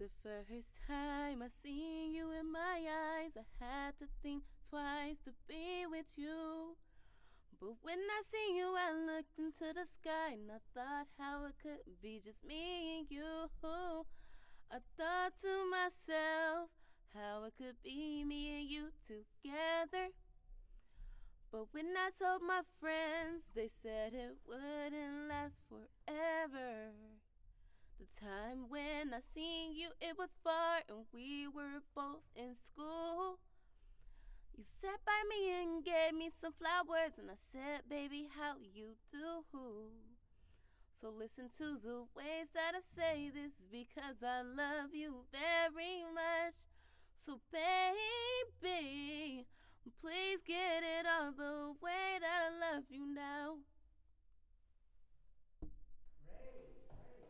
The first time I seen you in my eyes, I had to think twice to be with you. But when I seen you, I looked into the sky and I thought how it could be just me and you. I thought to myself how it could be me and you together. But when I told my friends, they said it wouldn't last forever. The time when I seen you, it was far and we were both in school. You sat by me and gave me some flowers, and I said, baby, how you do? So listen to the ways that I say this, because I love you very much. So baby, please get it all the way that I love you now.